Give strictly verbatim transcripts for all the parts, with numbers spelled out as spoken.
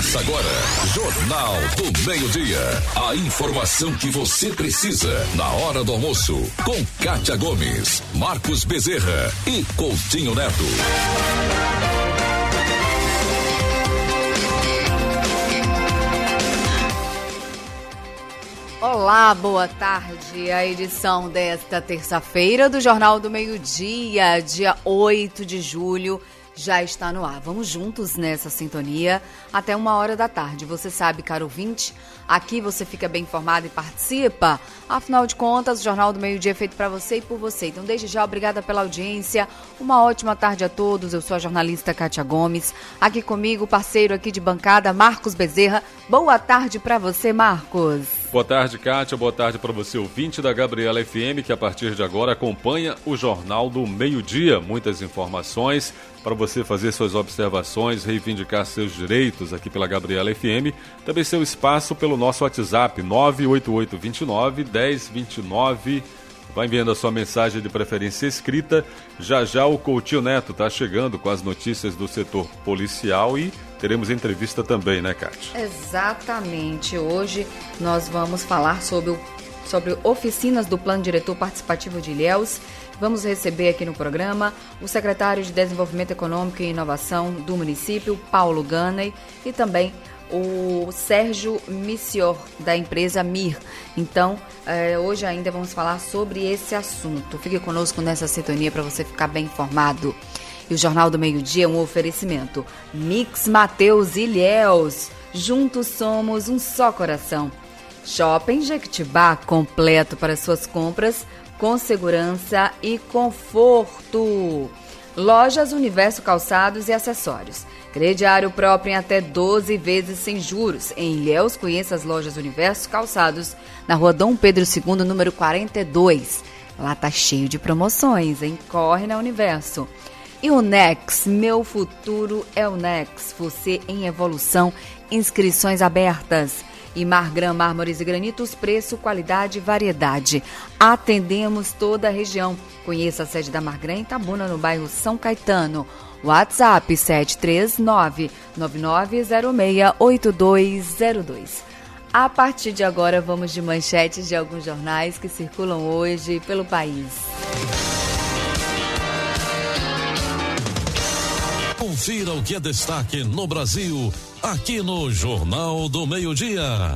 Começa agora, Jornal do Meio-Dia. A informação que você precisa na hora do almoço. Com Kátia Gomes, Marcos Bezerra e Coutinho Neto. Olá, boa tarde. A edição desta terça-feira do Jornal do Meio-Dia, dia oito de julho, já está no ar. Vamos juntos nessa sintonia até uma hora da tarde. Você sabe, caro ouvinte, aqui você fica bem informado e participa. Afinal de contas, o Jornal do Meio-Dia é feito para você e por você. Então, desde já, obrigada pela audiência. Uma ótima tarde a todos. Eu sou a jornalista Kátia Gomes. Aqui comigo, parceiro aqui de bancada, Marcos Bezerra. Boa tarde para você, Marcos. Boa tarde, Kátia. Boa tarde para você, ouvinte da Gabriela F M, que a partir de agora acompanha o Jornal do Meio-Dia. Muitas informações para você fazer suas observações, reivindicar seus direitos aqui pela Gabriela F M. Também seu espaço pelo nosso WhatsApp, nove oito oito dois nove, um zero dois nove. Vai enviando a sua mensagem de preferência escrita. Já já o Coutinho Neto está chegando com as notícias do setor policial e teremos entrevista também, né, Kátia? Exatamente. Hoje nós vamos falar sobre, o, sobre oficinas do Plano Diretor Participativo de Ilhéus. Vamos receber aqui no programa o secretário de Desenvolvimento Econômico e Inovação do município, Paulo Ganey, e também o Sérgio Missior, da empresa M I R. Então, eh, hoje ainda vamos falar sobre esse assunto. Fique conosco nessa sintonia para você ficar bem informado. E o Jornal do Meio-Dia é um oferecimento. Mix Mateus Ilhéus. Juntos somos um só coração. Shopping Jequitibá, completo para suas compras, com segurança e conforto. Lojas Universo Calçados e Acessórios. Crediário próprio em até doze vezes sem juros. Em Ilhéus, conheça as Lojas Universo Calçados, na rua Dom Pedro segundo, número quarenta e dois. Lá tá cheio de promoções, hein? Corre na Universo. E o Nex, meu futuro é o Nex. Você em evolução, inscrições abertas. E Margram, mármores e granitos, preço, qualidade e variedade. Atendemos toda a região. Conheça a sede da Margram em Itabuna, no bairro São Caetano. WhatsApp sete três nove, nove nove zero seis, oito dois zero dois. A partir de agora, vamos de manchetes de alguns jornais que circulam hoje pelo país. Confira o que é destaque no Brasil, aqui no Jornal do Meio-Dia.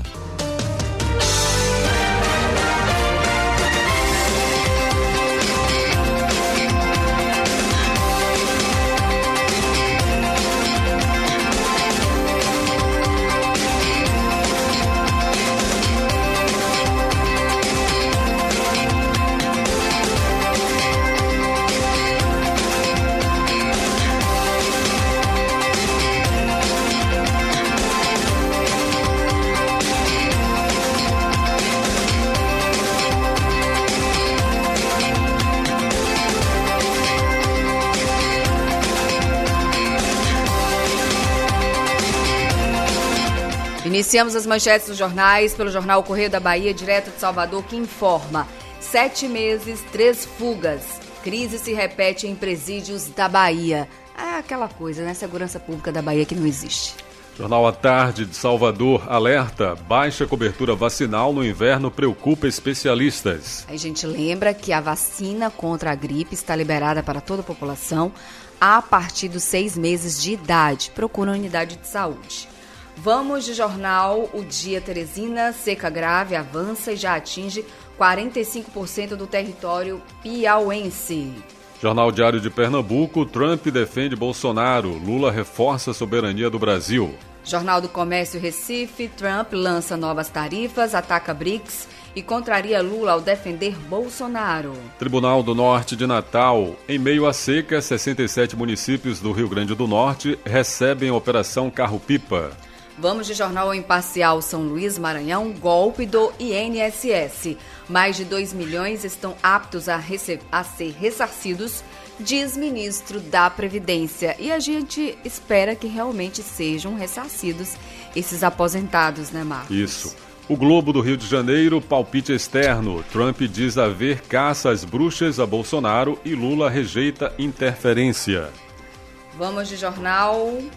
Iniciamos as manchetes dos jornais pelo jornal Correio da Bahia, direto de Salvador, que informa: sete meses, três fugas. Crise se repete em presídios da Bahia. É aquela coisa, né? Segurança pública da Bahia que não existe. Jornal à Tarde de Salvador alerta: baixa cobertura vacinal no inverno preocupa especialistas. A gente lembra que a vacina contra a gripe está liberada para toda a população a partir dos seis meses de idade. Procura uma unidade de saúde. Vamos de jornal O Dia Teresina. Seca grave avança e já atinge quarenta e cinco por cento do território piauense. Jornal Diário de Pernambuco. Trump defende Bolsonaro. Lula reforça a soberania do Brasil. Jornal do Comércio Recife. Trump lança novas tarifas, ataca BRICS e contraria Lula ao defender Bolsonaro. Tribunal do Norte de Natal. Em meio à seca, sessenta e sete municípios do Rio Grande do Norte recebem a Operação Carro-Pipa. Vamos de jornal Imparcial. São Luís, Maranhão, golpe do I N S S. Mais de dois milhões estão aptos a, rece- a ser ressarcidos, diz ministro da Previdência. E a gente espera que realmente sejam ressarcidos esses aposentados, né, Marcos? Isso. O Globo do Rio de Janeiro, palpite externo. Trump diz haver caça às bruxas a Bolsonaro e Lula rejeita interferência. Vamos de jornal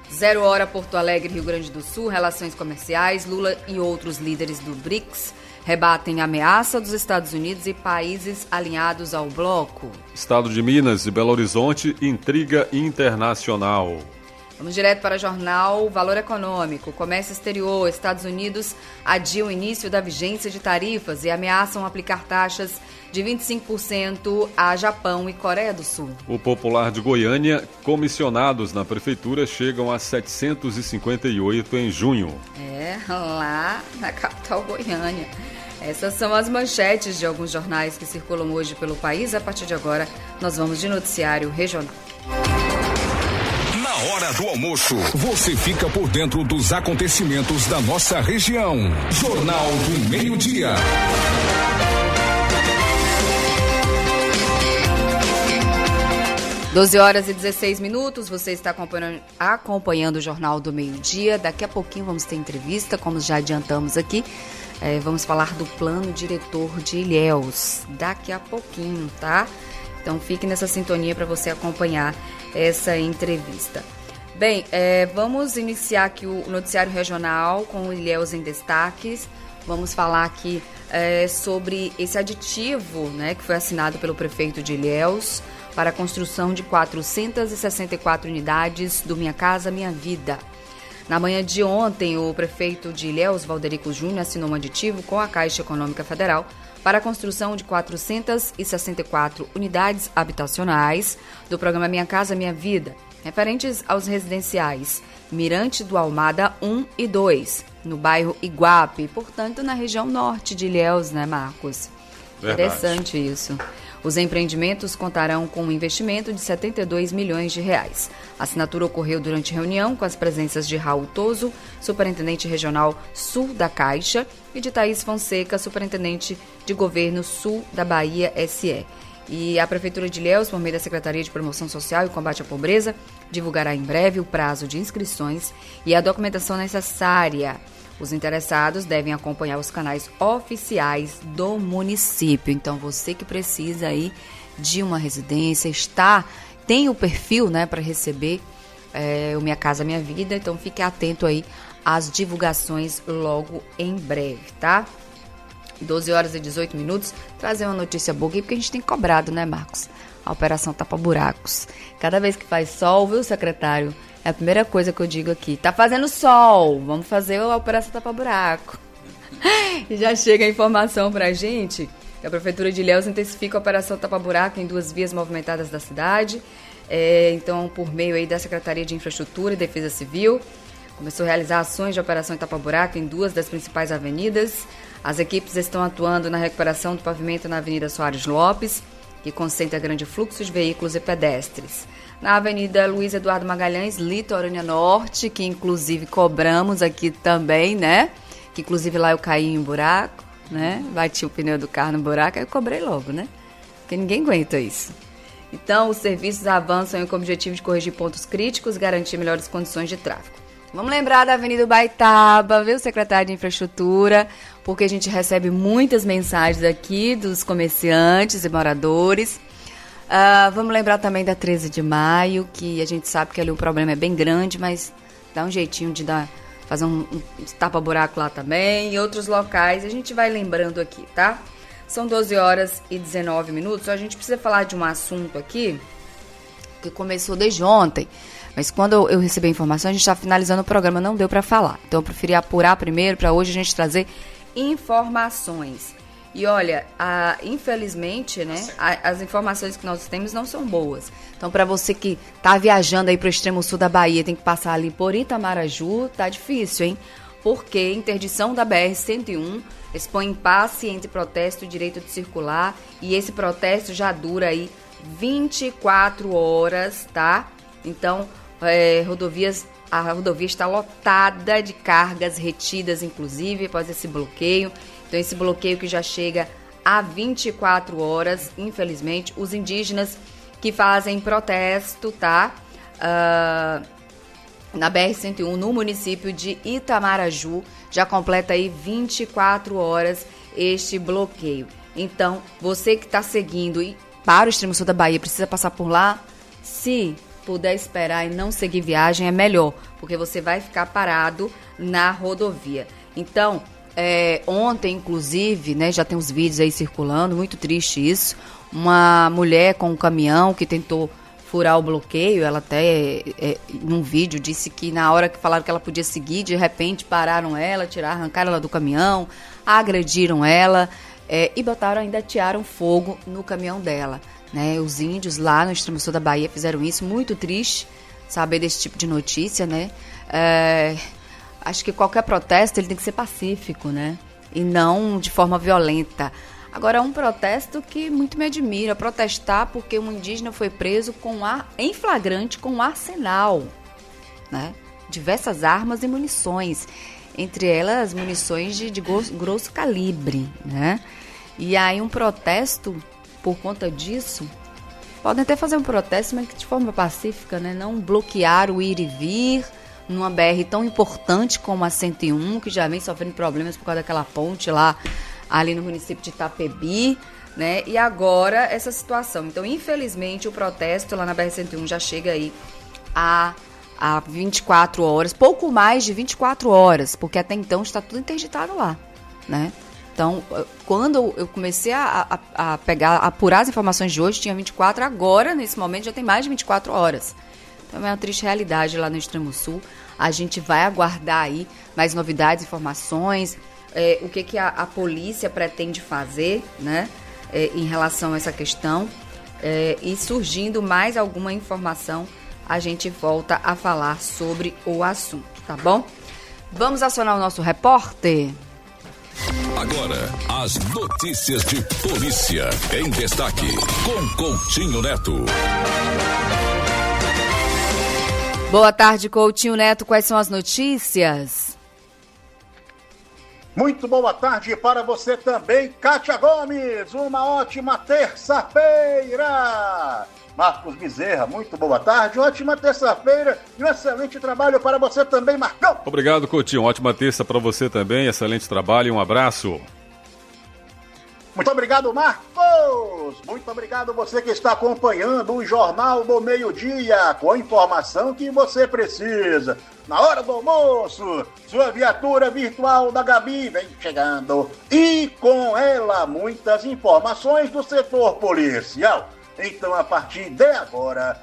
Zero hora Porto Alegre, Rio Grande do Sul, relações comerciais, Lula e outros líderes do BRICS rebatem a ameaça dos Estados Unidos e países alinhados ao bloco. Estado de Minas e Belo Horizonte, intriga internacional. Vamos direto para o jornal Valor Econômico. Comércio exterior, Estados Unidos adiam o início da vigência de tarifas e ameaçam aplicar taxas de vinte e cinco por cento a Japão e Coreia do Sul. O Popular de Goiânia, comissionados na prefeitura chegam a setecentos e cinquenta e oito em junho. É, lá na capital Goiânia. Essas são as manchetes de alguns jornais que circulam hoje pelo país. A partir de agora, nós vamos de noticiário regional. Na hora do almoço, você fica por dentro dos acontecimentos da nossa região. Jornal do Meio-Dia. doze horas e dezesseis minutos, você está acompanhando, acompanhando o Jornal do Meio-Dia. Daqui a pouquinho vamos ter entrevista, como já adiantamos aqui. É, vamos falar do plano diretor de Ilhéus. Daqui a pouquinho, tá? Então fique nessa sintonia para você acompanhar essa entrevista. Bem, é, vamos iniciar aqui o noticiário regional com o Ilhéus em destaques. Vamos falar aqui é, sobre esse aditivo, né, que foi assinado pelo prefeito de Ilhéus para a construção de quatrocentas e sessenta e quatro unidades do Minha Casa Minha Vida. Na manhã de ontem, o prefeito de Ilhéus, Valderico Júnior, assinou um aditivo com a Caixa Econômica Federal para a construção de quatrocentas e sessenta e quatro unidades habitacionais do programa Minha Casa Minha Vida, referentes aos residenciais Mirante do Almada um e dois, no bairro Iguape, portanto, na região norte de Ilhéus, né, Marcos? Verdade. Interessante isso. Os empreendimentos contarão com um investimento de setenta e dois milhões de reais. A assinatura ocorreu durante reunião com as presenças de Raul Toso, superintendente regional sul da Caixa, e de Thaís Fonseca, superintendente de governo sul da Bahia S E. E a Prefeitura de Ilhéus, por meio da Secretaria de Promoção Social e Combate à Pobreza, divulgará em breve o prazo de inscrições e a documentação necessária. Os interessados devem acompanhar os canais oficiais do município. Então, você que precisa aí de uma residência, está, tem o perfil, né, para receber é, o Minha Casa Minha Vida. Então, fique atento aí às divulgações logo em breve, tá? doze horas e dezoito minutos. Trazer uma notícia boa aqui, porque a gente tem cobrado, né, Marcos? A Operação Tapa Buracos. Cada vez que faz sol, viu, secretário? É a primeira coisa que eu digo aqui. Tá fazendo sol, vamos fazer a Operação Tapa Buraco. E já chega a informação pra gente que a Prefeitura de Ilhéus intensifica a Operação Tapa Buraco em duas vias movimentadas da cidade. É, então, por meio aí da Secretaria de Infraestrutura e Defesa Civil, começou a realizar ações de Operação Tapa Buraco em duas das principais avenidas. As equipes estão atuando na recuperação do pavimento na Avenida Soares Lopes, que concentra grande fluxo de veículos e pedestres. Na Avenida Luiz Eduardo Magalhães, Litorânea Norte, que inclusive cobramos aqui também, né? Que inclusive lá eu caí em um buraco, né? Bati o pneu do carro no buraco, aí eu cobrei logo, né? Porque ninguém aguenta isso. Então, os serviços avançam com o objetivo de corrigir pontos críticos e garantir melhores condições de tráfego. Vamos lembrar da Avenida Baitaba, viu, secretário de Infraestrutura, porque a gente recebe muitas mensagens aqui dos comerciantes e moradores. Uh, vamos lembrar também da treze de maio, que a gente sabe que ali o problema é bem grande, mas dá um jeitinho de dar, fazer um, um tapa-buraco lá também, e outros locais, a gente vai lembrando aqui, tá? São doze horas e dezenove minutos, a gente precisa falar de um assunto aqui que começou desde ontem, mas quando eu recebi a informação, a gente está finalizando o programa, não deu para falar. Então eu preferi apurar primeiro para hoje a gente trazer informações. E olha, a, infelizmente, né, a, as informações que nós temos não são boas. Então, para você que está viajando aí para o extremo sul da Bahia, tem que passar ali por Itamaraju, tá difícil, hein? Porque interdição da B R cento e um expõe impasse entre protesto e direito de circular, e esse protesto já dura aí vinte e quatro horas, tá? Então, é, rodovias, a rodovia está lotada de cargas retidas, inclusive, após esse bloqueio. Então, esse bloqueio que já chega a vinte e quatro horas, infelizmente, os indígenas que fazem protesto, tá? Uh, na B R cento e um, no município de Itamaraju, já completa aí vinte e quatro horas este bloqueio. Então, você que está seguindo e para o extremo sul da Bahia, precisa passar por lá, se puder esperar e não seguir viagem, é melhor, porque você vai ficar parado na rodovia. Então, é, ontem, inclusive, né, já tem uns vídeos aí circulando, muito triste isso, uma mulher com um caminhão que tentou furar o bloqueio, ela até, é, num vídeo, disse que na hora que falaram que ela podia seguir, de repente pararam ela, tiraram, arrancaram ela do caminhão, agrediram ela, é, e botaram, ainda atearam fogo no caminhão dela. Né? Os índios lá no extremo sul da Bahia fizeram isso, muito triste saber desse tipo de notícia, né? É, acho que qualquer protesto ele tem que ser pacífico, né? E não de forma violenta. Agora, um protesto que muito me admira, protestar porque um indígena foi preso com ar, em flagrante com um arsenal, né? Diversas armas e munições, entre elas munições de, de grosso, grosso calibre, né? E aí um protesto por conta disso, podem até fazer um protesto, mas de forma pacífica, né? Não bloquear o ir e vir numa B R tão importante como a cento e um, que já vem sofrendo problemas por causa daquela ponte lá, ali no município de Itapebi, né? E agora essa situação. Então, infelizmente, o protesto lá na B R cento e um já chega aí a, a vinte e quatro horas, pouco mais de vinte e quatro horas, porque até então está tudo interditado lá, né? Então, quando eu comecei a, a, a pegar, a apurar as informações de hoje, tinha vinte e quatro, agora, nesse momento, já tem mais de vinte e quatro horas. Então, é uma triste realidade lá no Extremo Sul. A gente vai aguardar aí mais novidades, informações, é, o que, que a, a polícia pretende fazer, né, é, em relação a essa questão. É, e surgindo mais alguma informação, a gente volta a falar sobre o assunto, tá bom? Vamos acionar o nosso repórter? Agora, as notícias de polícia em destaque, com Coutinho Neto. Boa tarde, Coutinho Neto. Quais são as notícias? Muito boa tarde para você também, Kátia Gomes. Uma ótima terça-feira. Marcos Bezerra, muito boa tarde, ótima terça-feira e um excelente trabalho para você também, Marcão. Obrigado, Coutinho, ótima terça para você também, excelente trabalho e um abraço. Muito obrigado, Marcos. Muito obrigado você que está acompanhando o Jornal do Meio-Dia, com a informação que você precisa. Na hora do almoço, sua viatura virtual da Gabi vem chegando e com ela muitas informações do setor policial. Então, a partir de agora,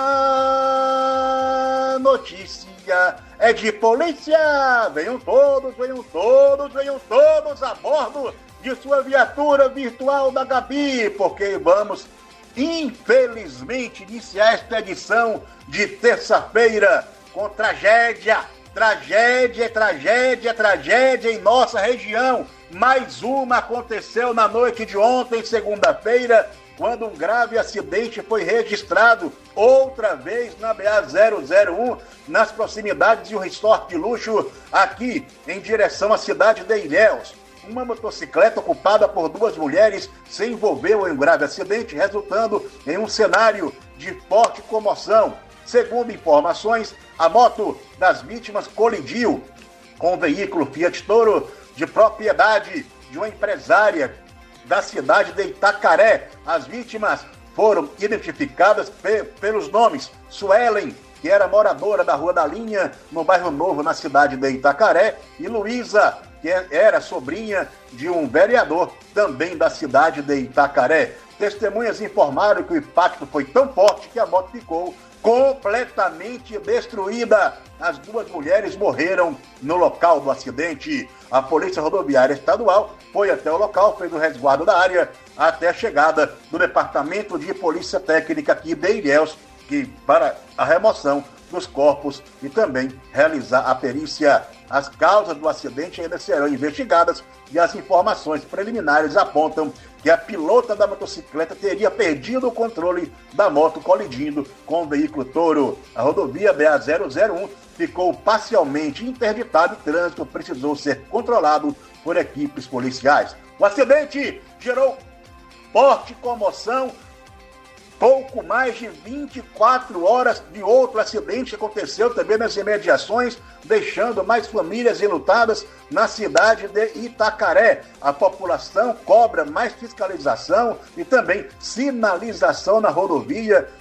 a notícia é de polícia. Venham todos, venham todos, venham todos a bordo de sua viatura virtual da Gabi, porque vamos, infelizmente, iniciar esta edição de terça-feira com tragédia, tragédia, tragédia, tragédia em nossa região. Mais uma aconteceu na noite de ontem, segunda-feira, quando um grave acidente foi registrado outra vez na B A zero zero um, nas proximidades de um resort de luxo, aqui em direção à cidade de Ilhéus. Uma motocicleta ocupada por duas mulheres se envolveu em um grave acidente, resultando em um cenário de forte comoção. Segundo informações, a moto das vítimas colidiu com um veículo Fiat Toro de propriedade de uma empresária da cidade de Itacaré. As vítimas foram identificadas pe- pelos nomes Suelen, que era moradora da Rua da Linha, no bairro Novo, na cidade de Itacaré, e Luísa, que era sobrinha de um vereador também da cidade de Itacaré. Testemunhas informaram que o impacto foi tão forte que a moto ficou completamente destruída. As duas mulheres morreram no local do acidente. A Polícia Rodoviária Estadual foi até o local, fez o resguardo da área até a chegada do Departamento de Polícia Técnica aqui de Ilhéus, que para a remoção dos corpos e também realizar a perícia. As causas do acidente ainda serão investigadas e as informações preliminares apontam que a pilota da motocicleta teria perdido o controle da moto colidindo com o veículo Toro. A rodovia B A zero zero um ficou parcialmente interditada e o trânsito precisou ser controlado por equipes policiais. O acidente gerou forte comoção. Pouco mais de vinte e quatro horas de outro acidente que aconteceu também nas imediações, deixando mais famílias enlutadas na cidade de Itacaré. A população cobra mais fiscalização e também sinalização na rodovia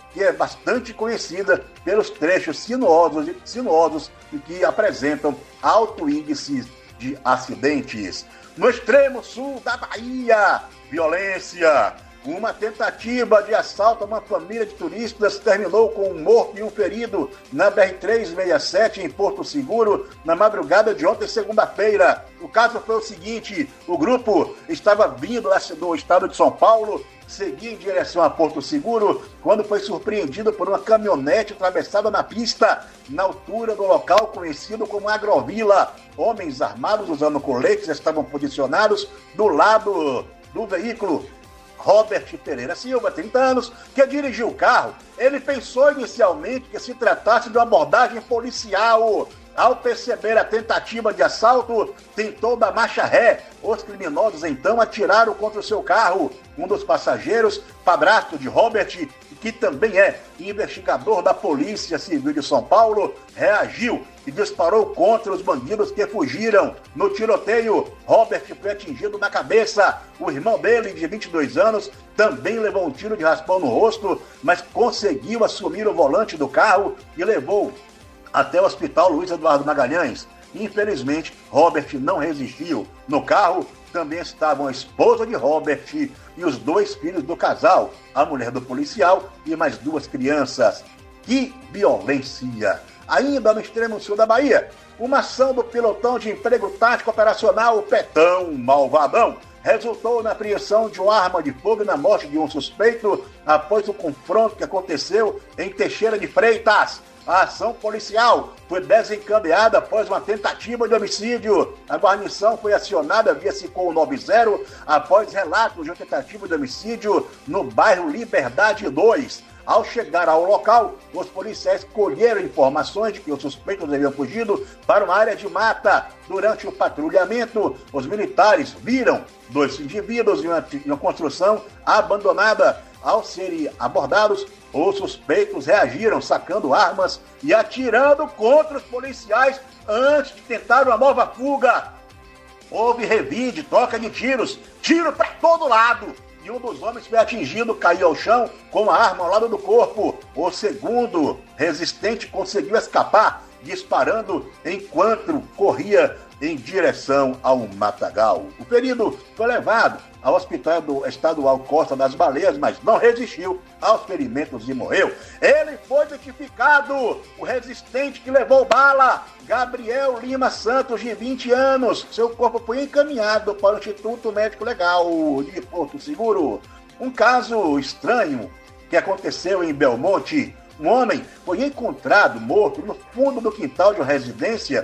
que é bastante conhecida pelos trechos sinuosos, sinuosos e que apresentam alto índice de acidentes. No extremo sul da Bahia, violência. Uma tentativa de assalto a uma família de turistas terminou com um morto e um ferido na B R trezentos e sessenta e sete, em Porto Seguro, na madrugada de ontem, segunda-feira. O caso foi o seguinte: o grupo estava vindo do estado de São Paulo, seguia em direção a Porto Seguro, quando foi surpreendido por uma caminhonete atravessada na pista, na altura do local conhecido como Agrovila. Homens armados usando coletes estavam posicionados do lado do veículo. Robert Pereira Silva, trinta anos, que dirigiu o carro, ele pensou inicialmente que se tratasse de uma abordagem policial. Ao perceber a tentativa de assalto, tentou dar marcha ré. Os criminosos então atiraram contra o seu carro. Um dos passageiros, padrasto de Robert, que também é investigador da Polícia Civil de São Paulo, reagiu e disparou contra os bandidos que fugiram. No tiroteio, Robert foi atingido na cabeça. O irmão dele, de vinte e dois anos, também levou um tiro de raspão no rosto, mas conseguiu assumir o volante do carro e levou até o Hospital Luiz Eduardo Magalhães. Infelizmente, Robert não resistiu. No carro também estavam a esposa de Robert e os dois filhos do casal, a mulher do policial e mais duas crianças. Que violência! Ainda no extremo sul da Bahia, uma ação do pelotão de emprego tático operacional, o Petão Malvadão, resultou na apreensão de uma arma de fogo e na morte de um suspeito após o confronto que aconteceu em Teixeira de Freitas. A ação policial foi desencadeada após uma tentativa de homicídio. A guarnição foi acionada via SICOM noventa após relatos de uma tentativa de homicídio no bairro Liberdade dois. Ao chegar ao local, os policiais colheram informações de que os suspeitos haviam fugido para uma área de mata. Durante o patrulhamento, os militares viram dois indivíduos em uma, em uma construção abandonada. Ao serem abordados, os suspeitos reagiram sacando armas e atirando contra os policiais antes de tentar uma nova fuga. Houve revide, troca de tiros, tiro para todo lado. E um dos homens foi atingido, caiu ao chão com a arma ao lado do corpo. O segundo resistente conseguiu escapar, disparando enquanto corria em direção ao matagal. O ferido foi levado ao Hospital do Estadual Costa das Baleias, mas não resistiu aos ferimentos e morreu. Ele foi identificado, o resistente que levou bala, Gabriel Lima Santos, de vinte anos. Seu corpo foi encaminhado para o Instituto Médico Legal de Porto Seguro. Um caso estranho que aconteceu em Belmonte. Um homem foi encontrado morto no fundo do quintal de uma residência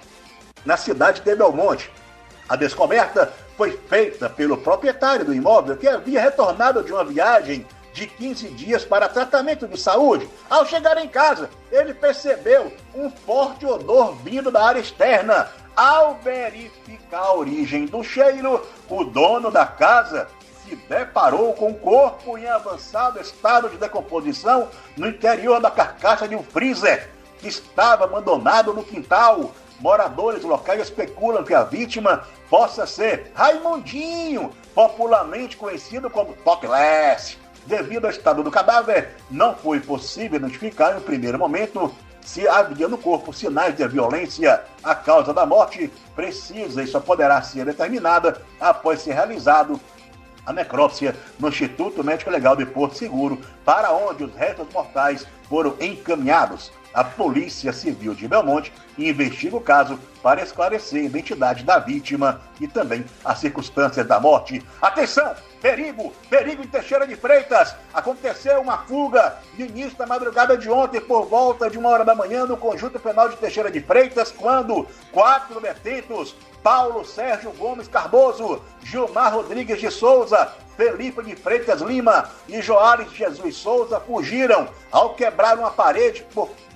na cidade de Belmonte. A descoberta foi feita pelo proprietário do imóvel, que havia retornado de uma viagem de quinze dias para tratamento de saúde. Ao chegar em casa, ele percebeu um forte odor vindo da área externa. Ao verificar a origem do cheiro, o dono da casa se deparou com o corpo em avançado estado de decomposição no interior da carcaça de um freezer que estava abandonado no quintal. Moradores locais especulam que a vítima possa ser Raimundinho, popularmente conhecido como Topless. Devido ao estado do cadáver, não foi possível identificar em primeiro momento se havia no corpo sinais de violência. A causa da morte precisa e só poderá ser determinada após ser realizado a necrópsia no Instituto Médico Legal de Porto Seguro, para onde os restos mortais foram encaminhados. A Polícia Civil de Belmonte investiga o caso para esclarecer a identidade da vítima e também as circunstâncias da morte. Atenção! Perigo! Perigo em Teixeira de Freitas! Aconteceu uma fuga no início da madrugada de ontem, por volta de uma hora da manhã, no Conjunto Penal de Teixeira de Freitas, quando quatro detentos, Paulo Sérgio Gomes Cardoso, Gilmar Rodrigues de Souza, Felipe de Freitas Lima e Joares de Jesus Souza fugiram ao quebrar uma parede por, por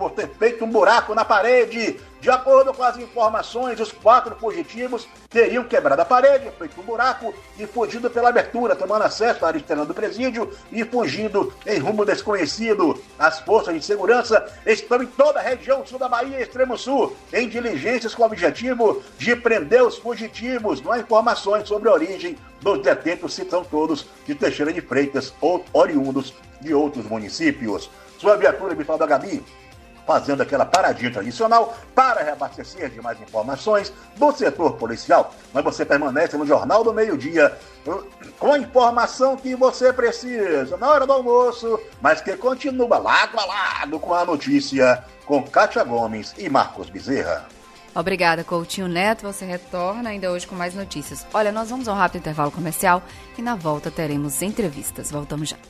por ter feito um buraco na parede. De acordo com as informações, os quatro fugitivos teriam quebrado a parede, feito um buraco e fugido pela abertura, tomando acesso à área externa do presídio e fugindo em rumo desconhecido. As forças de segurança estão em toda a região sul da Bahia e extremo sul, em diligências com o objetivo de prender os fugitivos. Não há informações sobre a origem dos detentos, se são todos de Teixeira de Freitas ou oriundos de outros municípios. Sua viatura habitual da Gabi, fazendo aquela paradinha tradicional para reabastecer de mais informações do setor policial. Mas você permanece no Jornal do Meio-Dia com a informação que você precisa na hora do almoço, mas que continua lado a lado com a notícia, com Kátia Gomes e Marcos Bezerra. Obrigada, Coutinho Neto. Você retorna ainda hoje com mais notícias. Olha, nós vamos a um rápido intervalo comercial e na volta teremos entrevistas. Voltamos já.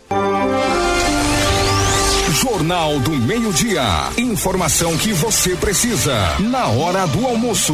Jornal do Meio-Dia. Informação que você precisa na hora do almoço.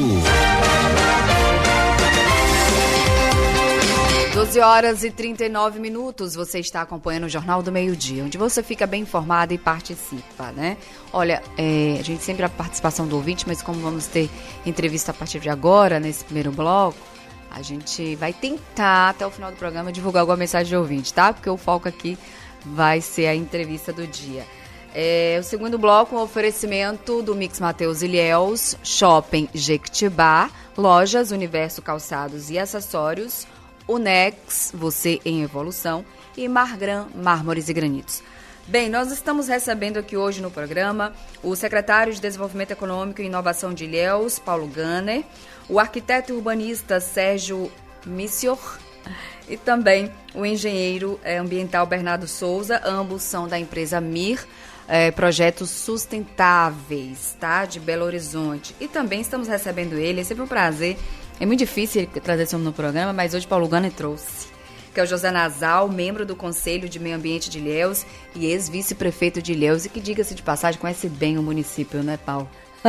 doze horas e trinta e nove minutos, você está acompanhando o Jornal do Meio-Dia, onde você fica bem informado e participa, né? Olha, é, a gente sempre a participação do ouvinte, mas como vamos ter entrevista a partir de agora, nesse primeiro bloco, a gente vai tentar, até o final do programa, divulgar alguma mensagem de ouvinte, tá? Porque o foco aqui vai ser a entrevista do dia. É, o segundo bloco, um oferecimento do Mix Mateus Ilhéus, Shopping Jequitibá, Lojas Universo Calçados e Acessórios, Unex, você em evolução, e Margran, mármores e granitos. Bem, nós estamos recebendo aqui hoje no programa o secretário de Desenvolvimento Econômico e Inovação de Ilhéus, Paulo Gunner, o arquiteto e urbanista Sérgio Missior e também o engenheiro ambiental Bernardo Souza, ambos são da empresa Mir, é, Projetos Sustentáveis, tá? De Belo Horizonte. E também estamos recebendo ele, é sempre um prazer. É muito difícil trazer esse homem no programa, mas hoje Paulo Gunner trouxe, que é o José Nasal, membro do Conselho de Meio Ambiente de Ilhéus e ex-vice-prefeito de Ilhéus, e que, diga-se de passagem, conhece bem o município, né, Paulo?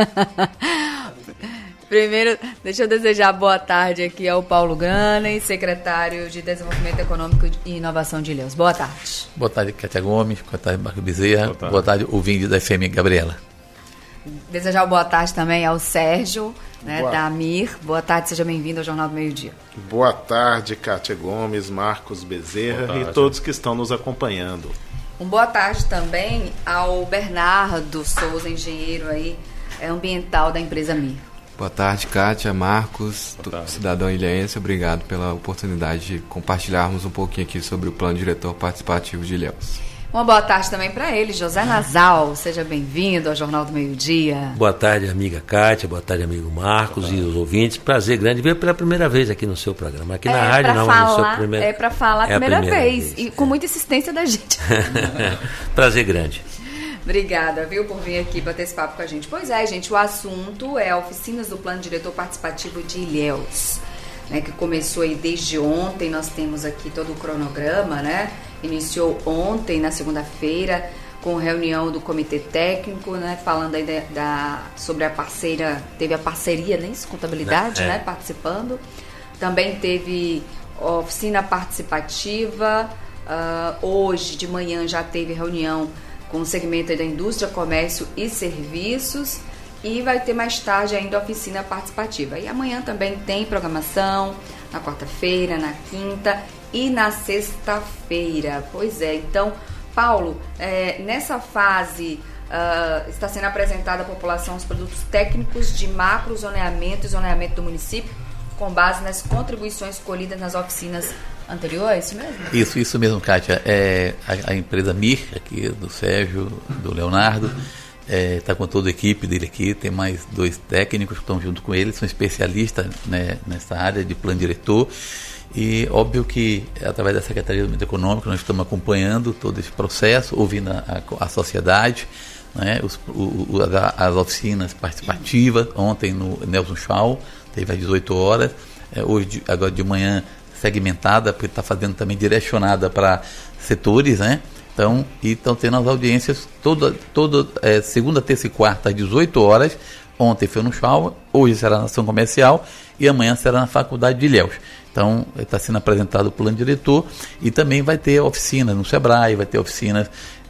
Primeiro, deixa eu desejar boa tarde aqui ao Paulo Gunner, secretário de Desenvolvimento Econômico e Inovação de Ilhéus. Boa tarde. Boa tarde, Kátia Gomes. Boa tarde, Marcos Bezerra. Boa tarde, boa tarde ouvinte da F M Gabriela. Desejar boa tarde também ao Sérgio, né, da Mir. Boa tarde, seja bem-vindo ao Jornal do Meio-Dia. Boa tarde, Kátia Gomes, Marcos Bezerra e todos que estão nos acompanhando. Um boa tarde também ao Bernardo Souza, engenheiro aí, ambiental da empresa Mir. Boa tarde, Kátia, Marcos, tarde. Cidadão ilhéense, obrigado pela oportunidade de compartilharmos um pouquinho aqui sobre o Plano Diretor Participativo de Ilhéus. Uma boa tarde também para ele, José Nasal, seja bem-vindo ao Jornal do Meio-Dia. Boa tarde, amiga Kátia, boa tarde, amigo Marcos e os ouvintes, prazer grande ver pela primeira vez aqui no seu programa, aqui é, na rádio não, falar, no seu primeiro... É para falar a, é primeira, a primeira vez, vez, e com muita insistência da gente. Prazer grande. Obrigada, viu, por vir aqui bater esse papo com a gente. Pois é, gente, o assunto é Oficinas do Plano Diretor Participativo de Ilhéus, né, que começou aí desde ontem. Nós temos aqui todo o cronograma, né? Iniciou ontem, na segunda-feira, com reunião do Comitê Técnico, né? Falando aí da, da, sobre a parceira, teve a parceria, né? Isso, contabilidade, é. né? Participando. Também teve oficina participativa. Uh, hoje de manhã já teve reunião com o segmento da indústria, comércio e serviços, e vai ter mais tarde ainda a oficina participativa. E amanhã também tem programação, na quarta-feira, na quinta e na sexta-feira. Pois é, então, Paulo, é, nessa fase uh, está sendo apresentada à população os produtos técnicos de macro zoneamento e zoneamento do município, com base nas contribuições colhidas nas oficinas anteriores, isso mesmo? Isso, isso mesmo, Kátia. É, a, a empresa Mir, aqui do Sérgio, do Leonardo, está é, com toda a equipe dele aqui, tem mais dois técnicos que estão junto com ele, são especialistas, né, nessa área de plano diretor, e óbvio que através da Secretaria do Meio Econômico nós estamos acompanhando todo esse processo, ouvindo a, a, a sociedade, né, os, o, o, as oficinas participativas. Ontem no Nelson Shaw teve às dezoito horas, é, hoje, agora de manhã, segmentada, porque está fazendo também direcionada para setores, né? Então, e estão tendo as audiências toda, toda é, segunda, terça e quarta às dezoito horas. Ontem foi no Shaw, hoje será na ação comercial e amanhã será na Faculdade de Ilhéus. Então, está sendo apresentado o plano diretor e também vai ter oficinas no Sebrae, vai ter oficinas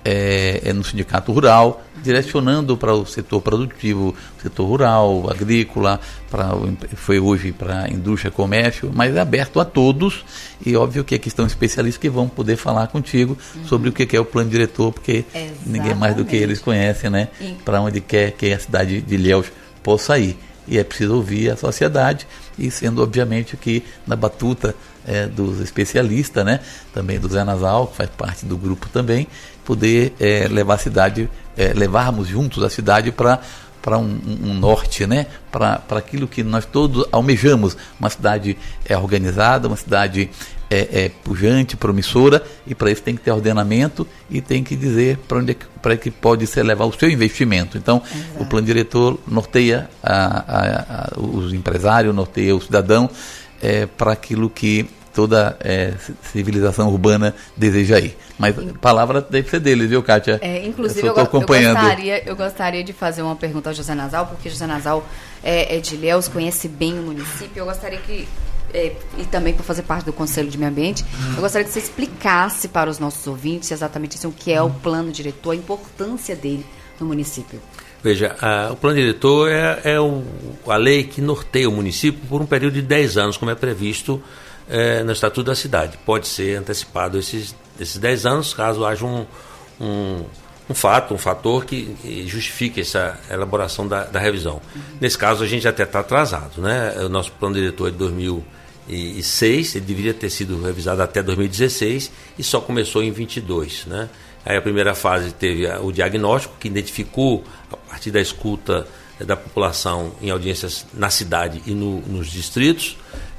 é, é no sindicato rural, direcionando para o setor produtivo, setor rural, agrícola, pra, foi hoje para a indústria, comércio, mas é aberto a todos, e óbvio que aqui estão especialistas que vão poder falar contigo uhum. sobre o que é o plano diretor, porque Exatamente. ninguém mais do que eles conhecem, né, para onde quer que a cidade de Ilhéus possa ir. E é preciso ouvir a sociedade, e sendo obviamente que na batuta é, dos especialistas, né, também do Zé Nasal, que faz parte do grupo também, poder é, levar a cidade, é, levarmos juntos a cidade para para um, um norte, né, para aquilo que nós todos almejamos, uma cidade é, organizada, uma cidade é, é, pujante, promissora, e para isso tem que ter ordenamento e tem que dizer para onde é que, para que pode ser levar o seu investimento. Então, Exato. o plano diretor norteia a, a, a, os empresários, norteia o cidadão é, para aquilo que toda é, civilização urbana deseja ir. Mas a palavra deve ser deles, viu, Kátia? É, inclusive, eu, eu, acompanhando. Eu, gostaria, eu gostaria de fazer uma pergunta ao José Nasal, porque José Nasal é, é de Ilhéus, conhece bem o município. Eu gostaria que, é, e também por fazer parte do Conselho de Meio Ambiente, eu gostaria que você explicasse para os nossos ouvintes exatamente assim, o que é o plano diretor, a importância dele no município. Veja, a, o plano diretor é, é o, a lei que norteia o município por um período de dez anos, como é previsto É, no Estatuto da Cidade. Pode ser antecipado esses, esses dez anos, caso haja um, um, um fato, um fator que, que justifique essa elaboração da, da revisão. Uhum. Nesse caso, a gente até está atrasado, né? O nosso plano diretor é de dois mil e seis, ele deveria ter sido revisado até dois mil e dezesseis e só começou em vinte e dois, né? Aí a primeira fase teve o diagnóstico, que identificou, a partir da escuta da população em audiências na cidade e no, nos distritos,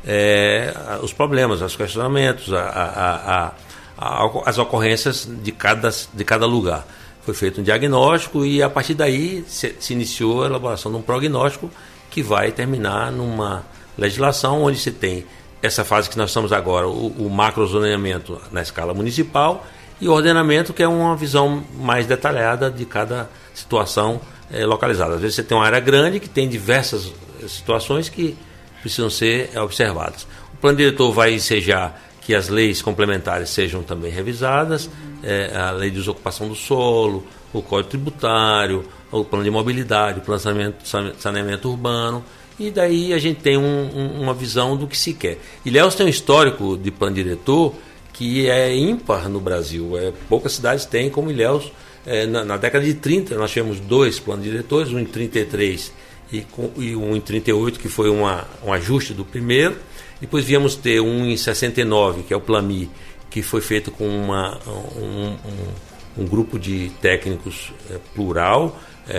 É, os problemas, os questionamentos, a, a, a, a, as ocorrências de cada, de cada lugar. Foi feito um diagnóstico e a partir daí se, se iniciou a elaboração de um prognóstico que vai terminar numa legislação onde se tem essa fase que nós estamos agora, o, o macrozoneamento na escala municipal e o ordenamento, que é uma visão mais detalhada de cada situação é, localizada. Às vezes você tem uma área grande que tem diversas situações que precisam ser observadas. O plano diretor vai ensejar que as leis complementares sejam também revisadas, uhum. é, a lei de desocupação do solo, o Código Tributário, o plano de mobilidade, o plano de saneamento, saneamento urbano, e daí a gente tem um, um, uma visão do que se quer. Ilhéus tem um histórico de plano diretor que é ímpar no Brasil. É, poucas cidades têm como Ilhéus. É, na, na década de trinta nós tivemos dois planos diretores, um em trinta e três E, com, e um em trinta e oito, que foi uma, um ajuste do primeiro. Depois viemos ter um em sessenta e nove, que é o PLAMI, que foi feito com uma, um, um, um grupo de técnicos é, plural,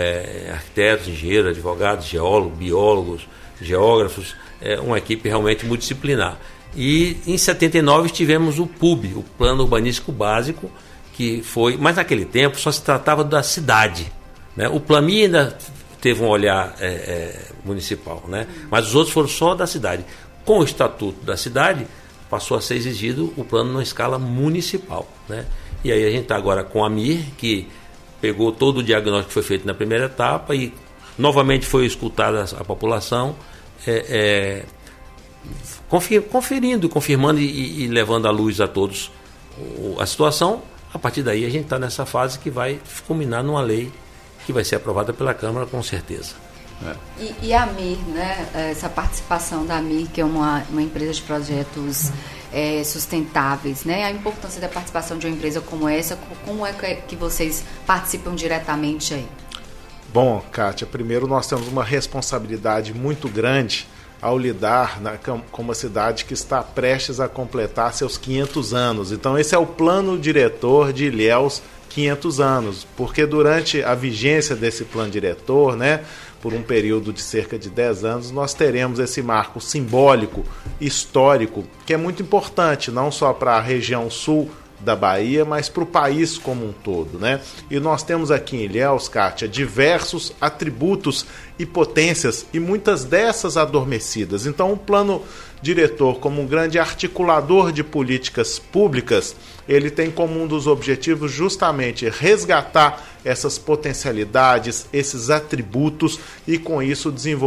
é, arquitetos, engenheiros, advogados, geólogos, biólogos, geógrafos, é, uma equipe realmente multidisciplinar. E em setenta e nove tivemos o P U B, o Plano Urbanístico Básico, que foi, mas naquele tempo só se tratava da cidade, né? O PLAMI ainda teve um olhar é, é, municipal, né? Mas os outros foram só da cidade. Com o Estatuto da Cidade, passou a ser exigido o plano na escala municipal, né? E aí a gente está agora com a MIR, que pegou todo o diagnóstico que foi feito na primeira etapa e novamente foi escutada a população, é, é, confir, conferindo, confirmando e, e levando à luz a todos a situação. A partir daí a gente está nessa fase que vai culminar numa lei que vai ser aprovada pela Câmara, com certeza. É. E, e a MIR, né? Essa participação da MIR, que é uma, uma empresa de projetos é, sustentáveis, né? A importância da participação de uma empresa como essa, como é que vocês participam diretamente aí? Bom, Kátia, primeiro nós temos uma responsabilidade muito grande ao lidar na, com uma cidade que está prestes a completar seus quinhentos anos. Então esse é o plano diretor de Ilhéus, quinhentos anos, porque durante a vigência desse plano diretor, né, por um período de cerca de dez anos, nós teremos esse marco simbólico, histórico, que é muito importante, não só para a região sul da Bahia, mas para o país como um todo, né? E nós temos aqui em Ilhéus, Kátia, diversos atributos e potências, e muitas dessas adormecidas. Então, o plano diretor, como um grande articulador de políticas públicas, ele tem como um dos objetivos justamente resgatar essas potencialidades, esses atributos, e com isso desenvolver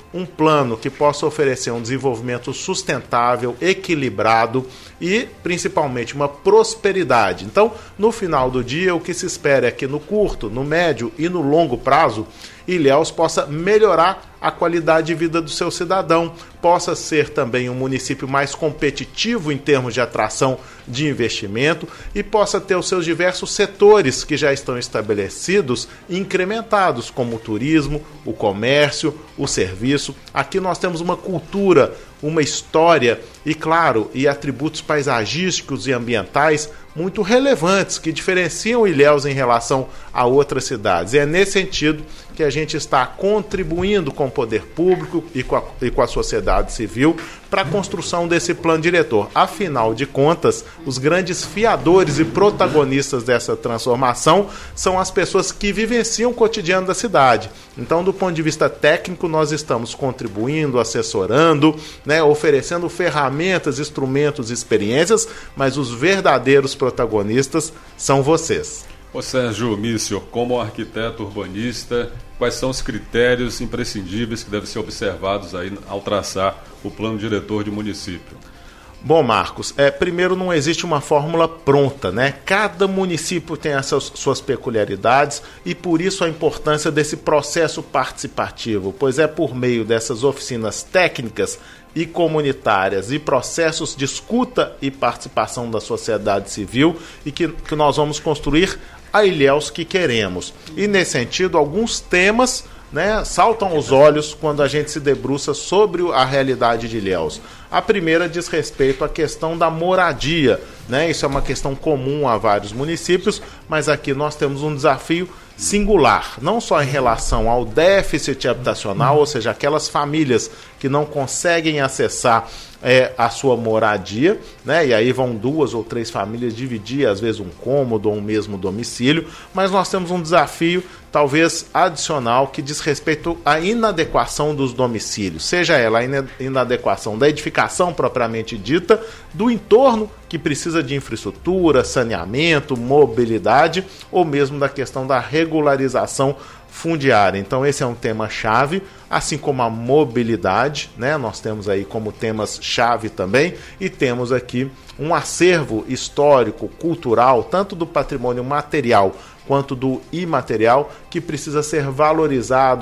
um plano que possa oferecer um desenvolvimento sustentável, equilibrado e, principalmente, uma prosperidade. Então, no final do dia, o que se espera é que no curto, no médio e no longo prazo, Ilhéus possa melhorar a qualidade de vida do seu cidadão, possa ser também um município mais competitivo em termos de atração de investimento e possa ter os seus diversos setores que já estão estabelecidos e incrementados, como o turismo, o comércio, o serviço. Aqui nós temos uma cultura, uma história e, claro, e atributos paisagísticos e ambientais muito relevantes que diferenciam Ilhéus em relação a outras cidades. E é nesse sentido que a gente está contribuindo com o poder público e com a, e com a sociedade civil para a construção desse plano diretor. Afinal de contas, os grandes fiadores e protagonistas dessa transformação são as pessoas que vivenciam o cotidiano da cidade. Então, do ponto de vista técnico, nós estamos contribuindo, assessorando, né, oferecendo ferramentas, instrumentos, experiências, mas os verdadeiros protagonistas são vocês. Ô Sérgio Mício, como arquiteto urbanista, quais são os critérios imprescindíveis que devem ser observados aí ao traçar o plano diretor de município? Bom, Marcos, é, primeiro não existe uma fórmula pronta, né? Cada município tem as suas, suas peculiaridades e por isso a importância desse processo participativo, pois é por meio dessas oficinas técnicas e comunitárias e processos de escuta e participação da sociedade civil e que, que nós vamos construir a Ilhéus que queremos. E nesse sentido, alguns temas, né, saltam aos olhos quando a gente se debruça sobre a realidade de Ilhéus. A primeira diz respeito à questão da moradia, né? Isso é uma questão comum a vários municípios, mas aqui nós temos um desafio singular, não só em relação ao déficit habitacional, ou seja, aquelas famílias que não conseguem acessar é, a sua moradia, né? E aí vão duas ou três famílias dividir, às vezes, um cômodo ou um mesmo domicílio, mas nós temos um desafio, talvez adicional, que diz respeito à inadequação dos domicílios, seja ela a inadequação da edificação propriamente dita, do entorno que precisa de infraestrutura, saneamento, mobilidade, ou mesmo da questão da regularização fundiária. Então esse é um tema-chave, assim como a mobilidade, né? Nós temos aí como temas-chave também, e temos aqui um acervo histórico, cultural, tanto do patrimônio material quanto do imaterial, que precisa ser valorizado,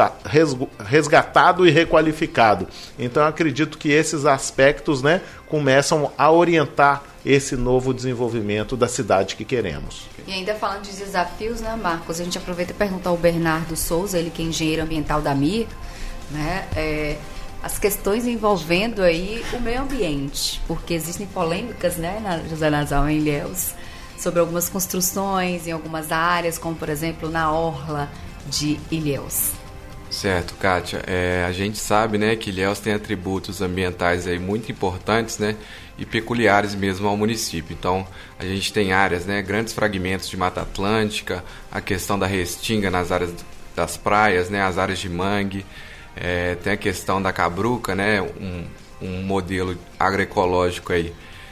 resgatado e requalificado. Então eu acredito que esses aspectos, né, começam a orientar esse novo desenvolvimento da cidade que queremos. E ainda falando de desafios, né, Marcos, a gente aproveita e pergunta ao Bernardo Souza, ele que é engenheiro ambiental da M I R, né, é, as questões envolvendo aí o meio ambiente, porque existem polêmicas, né, na José Nassau, em Ilhéus, sobre algumas construções em algumas áreas, como por exemplo na orla de Ilhéus. Certo, Kátia. É, a gente sabe, né, que Ilhéus tem atributos ambientais aí muito importantes, né, e peculiares mesmo ao município. Então, a gente tem áreas, né, grandes fragmentos de Mata Atlântica, a questão da restinga nas áreas das praias, né, as áreas de mangue, é, tem a questão da cabruca, né, um, um modelo agroecológico aí,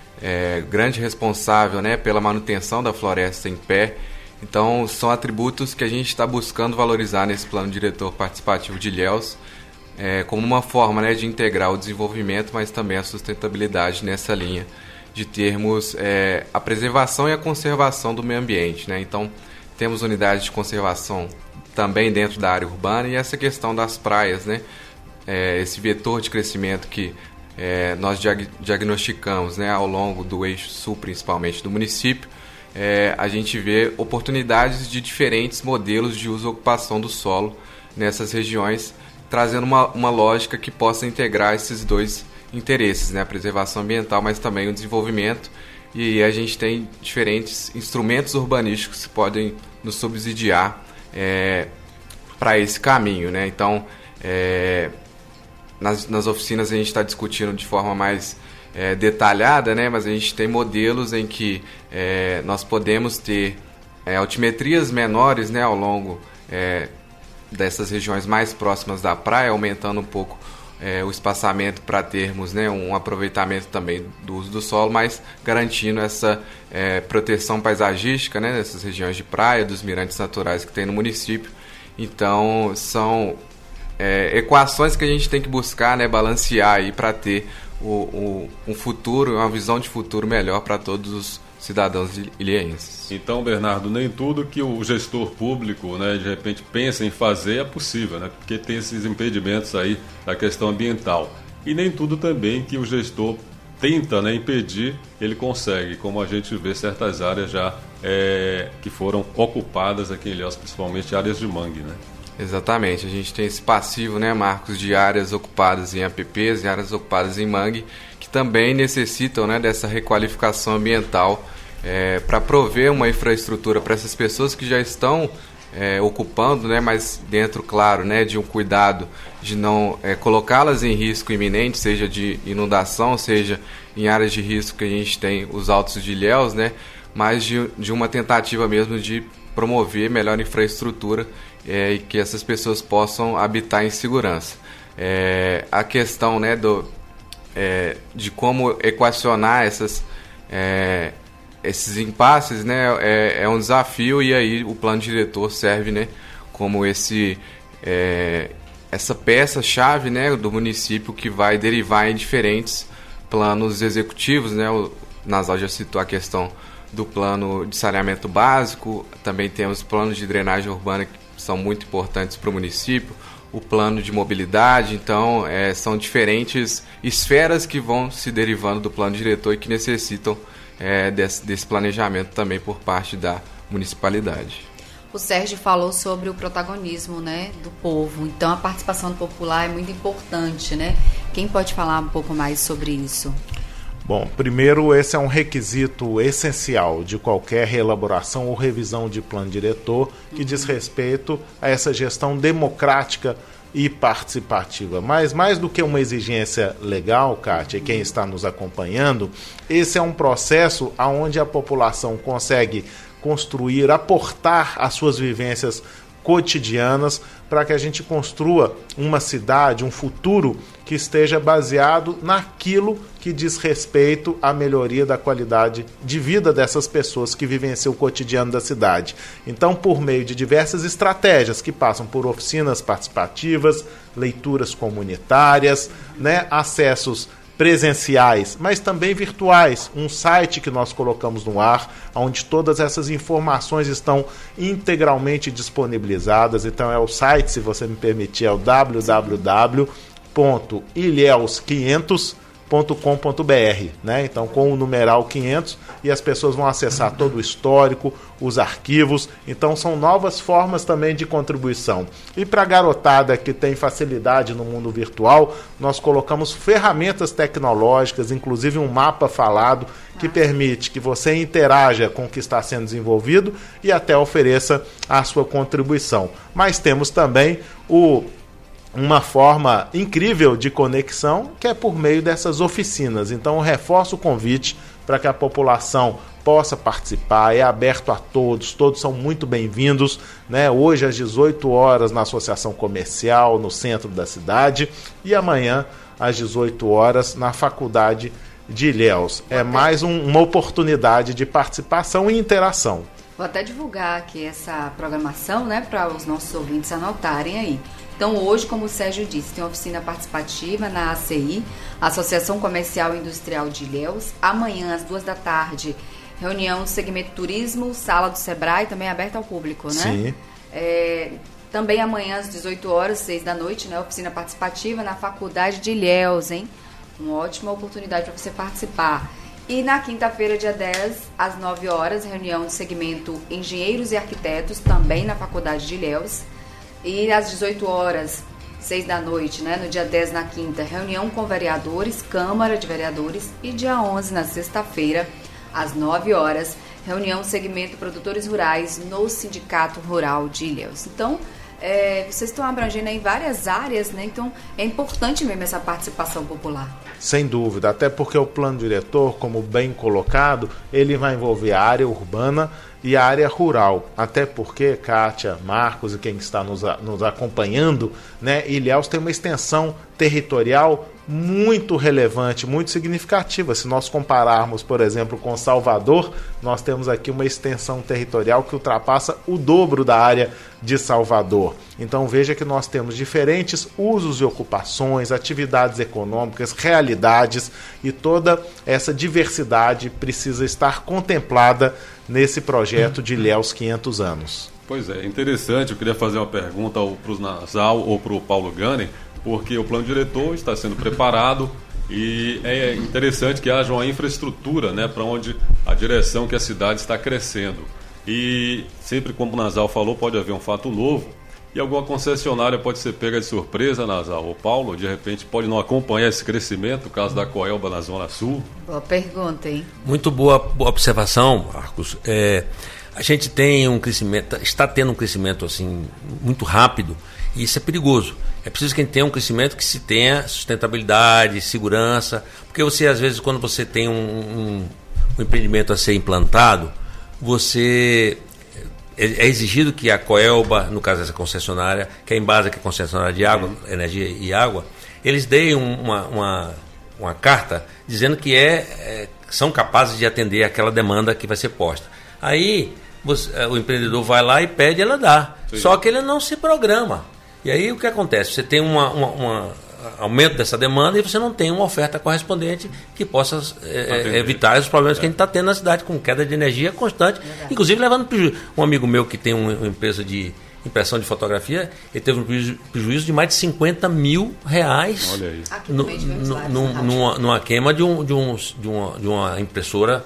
é, grande responsável, né, pela manutenção da floresta em pé. Então, são atributos que a gente está buscando valorizar nesse plano diretor participativo de Ilhéus, é, como uma forma, né, de integrar o desenvolvimento, mas também a sustentabilidade nessa linha, de termos é, a preservação e a conservação do meio ambiente, né? Então, temos unidades de conservação também dentro da área urbana e essa questão das praias, né? É, esse vetor de crescimento que é, nós diag- diagnosticamos, né, ao longo do eixo sul, principalmente do município. É, a gente vê oportunidades de diferentes modelos de uso e ocupação do solo nessas regiões, trazendo uma, uma lógica que possa integrar esses dois interesses, né? A preservação ambiental, mas também o desenvolvimento. E a gente tem diferentes instrumentos urbanísticos que podem nos subsidiar é, para esse caminho, né? Então, é, nas, nas oficinas a gente está discutindo de forma mais É, detalhada, né? Mas a gente tem modelos em que é, nós podemos ter é, altimetrias menores, né, ao longo é, dessas regiões mais próximas da praia, aumentando um pouco é, o espaçamento para termos, né, um aproveitamento também do uso do solo, mas garantindo essa é, proteção paisagística, né, dessas regiões de praia, dos mirantes naturais que tem no município. Então, são é, equações que a gente tem que buscar, né, balancear aí para ter o, o, um futuro, uma visão de futuro melhor para todos os cidadãos ilhéenses. Então, Bernardo, nem tudo que o gestor público, né, de repente pensa em fazer é possível, né, porque tem esses impedimentos aí da questão ambiental. E nem tudo também que o gestor tenta, né, impedir, ele consegue, como a gente vê certas áreas já é, que foram ocupadas aqui em Ilhéus, principalmente áreas de mangue, né? Exatamente, a gente tem esse passivo, né, Marcos, de áreas ocupadas em A P Ps e áreas ocupadas em mangue, que também necessitam, né, dessa requalificação ambiental é, para prover uma infraestrutura para essas pessoas que já estão é, ocupando, né, mas dentro, claro, né, de um cuidado de não é, colocá-las em risco iminente, seja de inundação, seja em áreas de risco que a gente tem os Altos de Ilhéus, né, mas de, de uma tentativa mesmo de promover melhor infraestrutura é, e que essas pessoas possam habitar em segurança. É, a questão, né, do, é, de como equacionar essas, é, esses impasses, né, é, é um desafio, e aí o plano diretor serve, né, como esse, é, essa peça-chave, né, do município que vai derivar em diferentes planos executivos, né. O Nasal já citou a questão do plano de saneamento básico, também temos planos de drenagem urbana que são muito importantes para o município, o plano de mobilidade, então é, são diferentes esferas que vão se derivando do plano diretor e que necessitam é, desse, desse planejamento também por parte da municipalidade. O Sérgio falou sobre o protagonismo, né, do povo, então a participação popular é muito importante, né? Quem pode falar um pouco mais sobre isso? Bom, primeiro, esse é um requisito essencial de qualquer reelaboração ou revisão de plano diretor que diz respeito a essa gestão democrática e participativa. Mas mais do que uma exigência legal, Kátia, e quem está nos acompanhando, esse é um processo onde a população consegue construir, aportar as suas vivências cotidianas para que a gente construa uma cidade, um futuro que esteja baseado naquilo que diz respeito à melhoria da qualidade de vida dessas pessoas que vivenciam o cotidiano da cidade. Então, por meio de diversas estratégias que passam por oficinas participativas, leituras comunitárias, né, acessos presenciais, mas também virtuais, um site que nós colocamos no ar, onde todas essas informações estão integralmente disponibilizadas. Então é o site, se você me permitir, é o w w w ponto ilhéus quinhentos ponto com ponto b r, né? Então com o numeral quinhentos, e as pessoas vão acessar todo o histórico, os arquivos. Então são novas formas também de contribuição. E para a garotada que tem facilidade no mundo virtual, nós colocamos ferramentas tecnológicas, inclusive um mapa falado que permite que você interaja com o que está sendo desenvolvido e até ofereça a sua contribuição. Mas temos também o uma forma incrível de conexão, que é por meio dessas oficinas. Então eu reforço o convite para que a população possa participar, é aberto a todos, todos são muito bem-vindos, né? Hoje às dezoito horas na Associação Comercial, no centro da cidade, e amanhã às dezoito horas na Faculdade de Ilhéus. É mais um, uma oportunidade de participação e interação. Vou até divulgar aqui essa programação, né, para os nossos ouvintes anotarem aí. Então hoje, como o Sérgio disse, tem uma oficina participativa na A C I, Associação Comercial e Industrial de Ilhéus. Amanhã, às duas da tarde, reunião do segmento turismo, sala do Sebrae, também aberta ao público, né? Sim. É, também amanhã, às dezoito horas, seis da noite, né, oficina participativa na Faculdade de Ilhéus, hein? Uma ótima oportunidade para você participar. E na quinta-feira, dia dez, às nove horas, reunião do segmento Engenheiros e Arquitetos, também na Faculdade de Ilhéus. E às dezoito horas, seis da noite, né, no dia dez, na quinta, reunião com vereadores, Câmara de Vereadores. E dia onze, na sexta-feira, às nove horas, reunião segmento Produtores Rurais no Sindicato Rural de Ilhéus. Então, é, vocês estão abrangendo aí várias áreas, né? Então, é importante mesmo essa participação popular. Sem dúvida, até porque o plano diretor, como bem colocado, ele vai envolver a área urbana e a área rural. Até porque, Kátia, Marcos e quem está nos, nos acompanhando, né, Ilhéus tem uma extensão territorial muito relevante, muito significativa. Se nós compararmos, por exemplo, com Salvador, nós temos aqui uma extensão territorial que ultrapassa o dobro da área de Salvador. Então veja que nós temos diferentes usos e ocupações, atividades econômicas, realidades, e toda essa diversidade precisa estar contemplada nesse projeto de Ilhéus quinhentos anos. Pois é, interessante. Eu queria fazer uma pergunta para o Nasal ou para o Paulo Gani, porque o plano diretor está sendo preparado e é interessante que haja uma infraestrutura, né, para onde a direção que a cidade está crescendo. E sempre, como o Nasal falou, pode haver um fato novo e alguma concessionária pode ser pega de surpresa, Nasal ou Paulo, de repente pode não acompanhar esse crescimento, o caso da Coelba na Zona Sul. Boa pergunta, hein? Muito boa, boa observação, Marcos. É, a gente tem um crescimento, está tendo um crescimento assim muito rápido, e isso é perigoso. É preciso que a gente tenha um crescimento que se tenha sustentabilidade, segurança, porque você, às vezes, quando você tem um, um, um empreendimento a ser implantado, você é, é exigido que a Coelba, no caso dessa concessionária, que a Embasa, que é a concessionária de água, uhum. energia e água, eles deem uma, uma, uma carta dizendo que é, é, são capazes de atender aquela demanda que vai ser posta. Aí você, o empreendedor vai lá e pede, ela dá. Sim. Só que ele não se programa. E aí o que acontece? Você tem um aumento dessa demanda e você não tem uma oferta correspondente que possa é, evitar os problemas é. que a gente está tendo na cidade, com queda de energia constante, Verdade. inclusive levando prejuízo. Um amigo meu que tem uma empresa de impressão de fotografia, ele teve um prejuízo, prejuízo de mais de cinquenta mil reais Olha aí. no, no, no, numa, numa queima de, um, de, um, de, uma, de uma impressora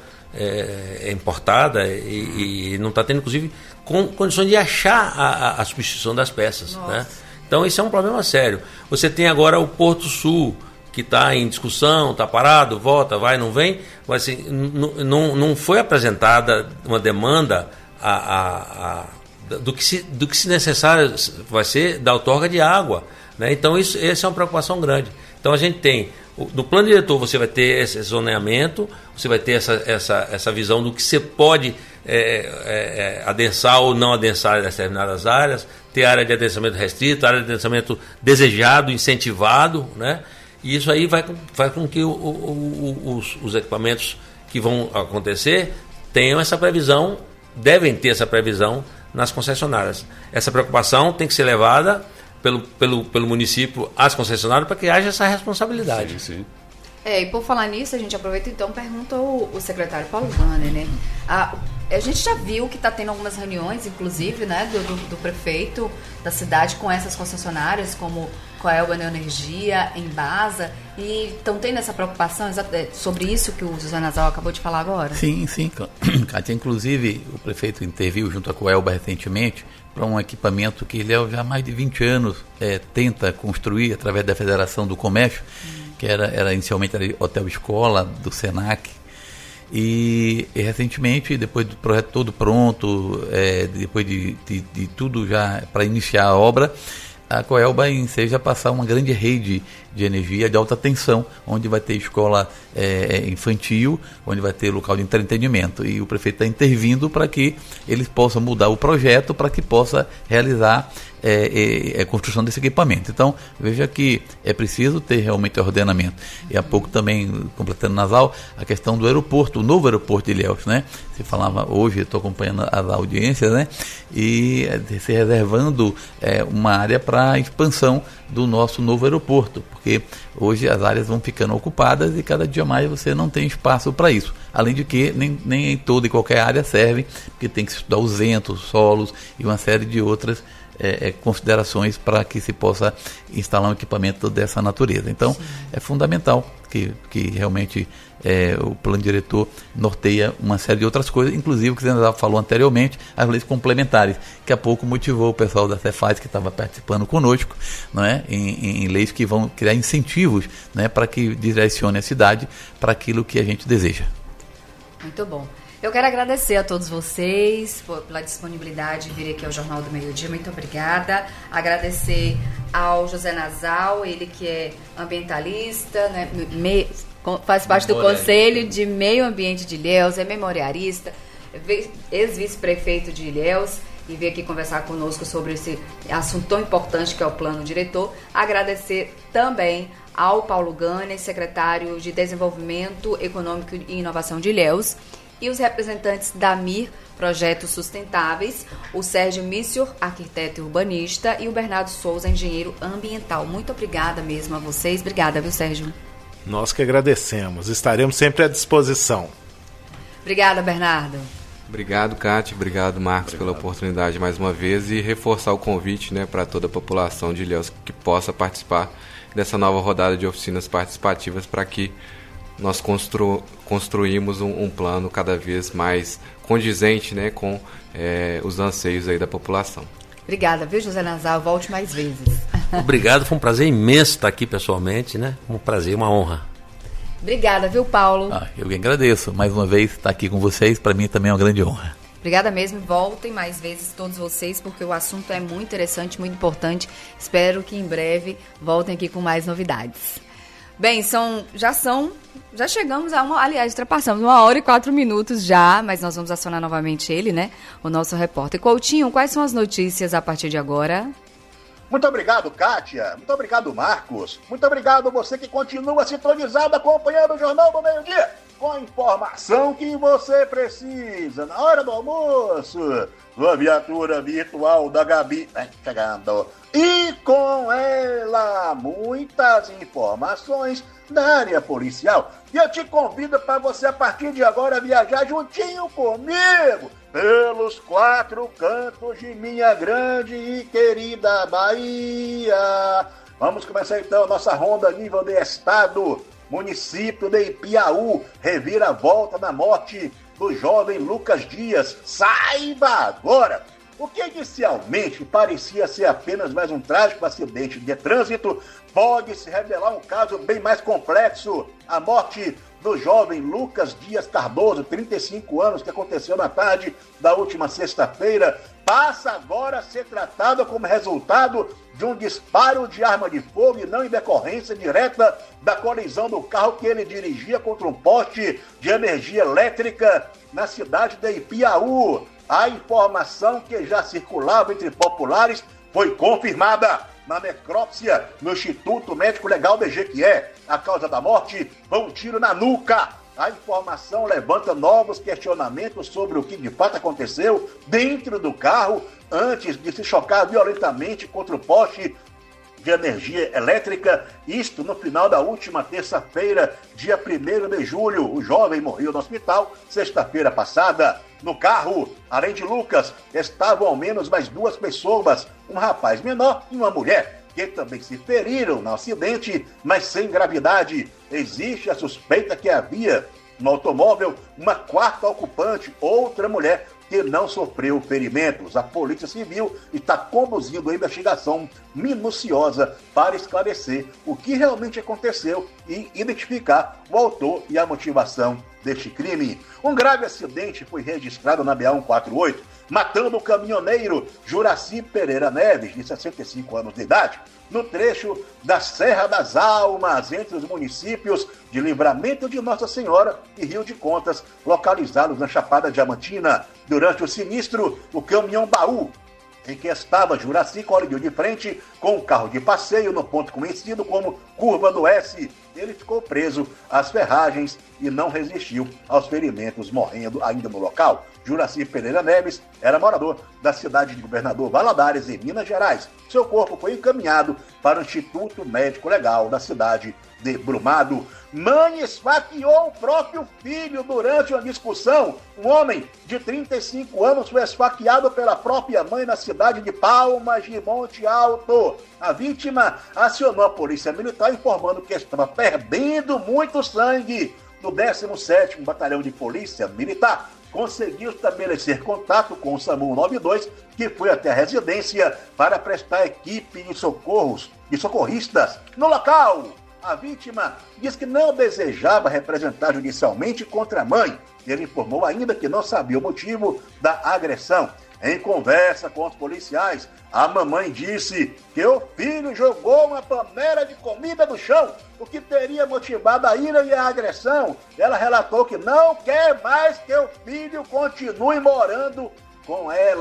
é, importada e, e não está tendo, inclusive, com condições de achar a, a, a substituição das peças, né? Então isso é um problema sério. Você tem agora o Porto Sul, que está em discussão, está parado, volta, vai, não vem, mas assim, não, não foi apresentada uma demanda a, a, a, do, que se, do que se necessário vai ser da outorga de água, né? Então isso, essa é uma preocupação grande. Então a gente tem, no plano diretor você vai ter esse zoneamento, você vai ter essa, essa, essa visão do que você pode é, é, adensar ou não adensar em determinadas áreas, ter área de adensamento restrito, área de adensamento desejado, incentivado, né? E isso aí vai, vai com que o, o, o, os, os equipamentos que vão acontecer tenham essa previsão, devem ter essa previsão nas concessionárias. Essa preocupação tem que ser levada pelo, pelo, pelo município às concessionárias para que haja essa responsabilidade. Sim, sim. É, e por falar nisso, a gente aproveita então e pergunta ao, ao secretário Paulo Gani, né? A, a gente já viu que está tendo algumas reuniões, inclusive, né, do, do, do prefeito da cidade com essas concessionárias, como Coelba Neoenergia, Embasa, e estão tendo essa preocupação sobre isso que o José Nasal acabou de falar agora? Sim, sim, Cátia. Inclusive, o prefeito interviu junto à Coelba recentemente para um equipamento que ele já há mais de vinte anos é, tenta construir através da Federação do Comércio, hum. que era, era inicialmente era Hotel Escola do Senac, e, e recentemente, depois do projeto todo pronto, é, depois de, de, de tudo já para iniciar a obra, a Coelba enseja passar uma grande rede de energia de alta tensão, onde vai ter escola é, infantil, onde vai ter local de entretenimento. E o prefeito está intervindo para que eles possam mudar o projeto, para que possa realizar é, é, a construção desse equipamento. Então, veja que é preciso ter realmente ordenamento. E há pouco também, completando Nasal, a questão do aeroporto, o novo aeroporto de Ilhéus, né? Você falava hoje, estou acompanhando as audiências, né? E se reservando é, uma área para a expansão do nosso novo aeroporto, porque hoje as áreas vão ficando ocupadas e cada dia mais você não tem espaço para isso. Além de que nem, nem em toda e qualquer área serve, porque tem que estudar os ventos, solos e uma série de outras é, é, considerações para que se possa instalar um equipamento dessa natureza. Então, Sim. é fundamental que, que realmente é, o plano diretor norteia uma série de outras coisas, inclusive o que você já falou anteriormente, as leis complementares, que há pouco motivou o pessoal da Cefaz que estava participando conosco, não é? em, em leis que vão criar incentivos, né, para que direcione a cidade para aquilo que a gente deseja. Muito bom. Eu quero agradecer a todos vocês por, pela disponibilidade de vir aqui ao Jornal do Meio-Dia. Muito obrigada. Agradecer ao José Nasal, ele que é ambientalista, né, me, faz parte do Conselho de Meio Ambiente de Ilhéus, é memoriarista, ex-vice-prefeito de Ilhéus e veio aqui conversar conosco sobre esse assunto tão importante que é o plano diretor. Agradecer também ao Paulo Gane, secretário de Desenvolvimento Econômico e Inovação de Ilhéus, e os representantes da M I R, Projetos Sustentáveis, o Sérgio Missior, arquiteto e urbanista, e o Bernardo Souza, engenheiro ambiental. Muito obrigada mesmo a vocês. Obrigada, viu, Sérgio? Nós que agradecemos. Estaremos sempre à disposição. Obrigada, Bernardo. Obrigado, Cátia. Obrigado, Marcos, obrigado. Pela oportunidade mais uma vez e reforçar o convite, né, para toda a população de Ilhéus que possa participar dessa nova rodada de oficinas participativas para que nós constru, construímos um, um plano cada vez mais condizente, né, com é, os anseios aí da população. Obrigada, viu, José Nazar? Volte mais vezes. Obrigado, foi um prazer imenso estar aqui pessoalmente, né? Um prazer, uma honra. Obrigada, viu, Paulo? Ah, eu que agradeço. Mais uma vez estar aqui com vocês, para mim também é uma grande honra. Obrigada mesmo. Voltem mais vezes todos vocês, porque o assunto é muito interessante, muito importante. Espero que em breve voltem aqui com mais novidades. Bem, são, já são, já chegamos a uma, aliás, ultrapassamos uma hora e quatro minutos já, mas nós vamos acionar novamente ele, né? O nosso repórter. Coutinho, quais são as notícias a partir de agora? Muito obrigado, Kátia. Muito obrigado, Marcos. Muito obrigado você que continua sintonizado acompanhando o Jornal do Meio-Dia, com a informação que você precisa na hora do almoço. Sua viatura virtual da Gabi vai chegando. E com ela, muitas informações da área policial. E eu te convido para você, a partir de agora, viajar juntinho comigo pelos quatro cantos de minha grande e querida Bahia. Vamos começar então a nossa ronda a nível de estado. Município de Ipiaú, reviravolta na morte do jovem Lucas Dias. Saiba agora! O que inicialmente parecia ser apenas mais um trágico acidente de trânsito pode se revelar um caso bem mais complexo. A morte do jovem Lucas Dias Cardoso, trinta e cinco anos, que aconteceu na tarde da última sexta-feira, passa agora a ser tratada como resultado de um disparo de arma de fogo e não em decorrência direta da colisão do carro que ele dirigia contra um poste de energia elétrica na cidade de Ipiaú. A informação que já circulava entre populares foi confirmada na necrópsia no Instituto Médico Legal de Jequié. A causa da morte foi um tiro na nuca. A informação levanta novos questionamentos sobre o que de fato aconteceu dentro do carro antes de se chocar violentamente contra o poste de energia elétrica. Isto no final da última terça-feira, dia primeiro de julho. O jovem morreu no hospital sexta-feira passada. No carro, além de Lucas, estavam ao menos mais duas pessoas, um rapaz menor e uma mulher, que também se feriram no acidente, mas sem gravidade. Existe a suspeita que havia no automóvel uma quarta ocupante, outra mulher, que não sofreu ferimentos. A Polícia Civil está conduzindo a investigação minuciosa para esclarecer o que realmente aconteceu e identificar o autor e a motivação deste crime. Um grave acidente foi registrado na B A cento e quarenta e oito, matando o caminhoneiro Juraci Pereira Neves, de sessenta e cinco anos de idade, no trecho da Serra das Almas, entre os municípios de Livramento de Nossa Senhora e Rio de Contas, localizados na Chapada Diamantina. Durante o sinistro, o caminhão baú em que estava Juraci colidiu de frente com um carro de passeio no ponto conhecido como Curva do S. Ele ficou preso às ferragens e não resistiu aos ferimentos, morrendo ainda no local. Juraci Pereira Neves era morador da cidade de Governador Valadares, em Minas Gerais. Seu corpo foi encaminhado para o Instituto Médico Legal da cidade de Brumado. Mãe esfaqueou o próprio filho durante uma discussão. Um homem de trinta e cinco anos foi esfaqueado pela própria mãe na cidade de Palmas de Monte Alto. A vítima acionou a polícia militar informando que estava perdendo muito sangue. No décimo sétimo Batalhão de Polícia Militar, conseguiu estabelecer contato com o SAMU noventa e dois, que foi até a residência para prestar equipe de socorros e socorristas no local. A vítima diz que não desejava representar judicialmente contra a mãe. Ele informou ainda que não sabia o motivo da agressão. Em conversa com os policiais, a mamãe disse que o filho jogou uma panela de comida no chão, o que teria motivado a ira e a agressão. Ela relatou que não quer mais que o filho continue morando com ela.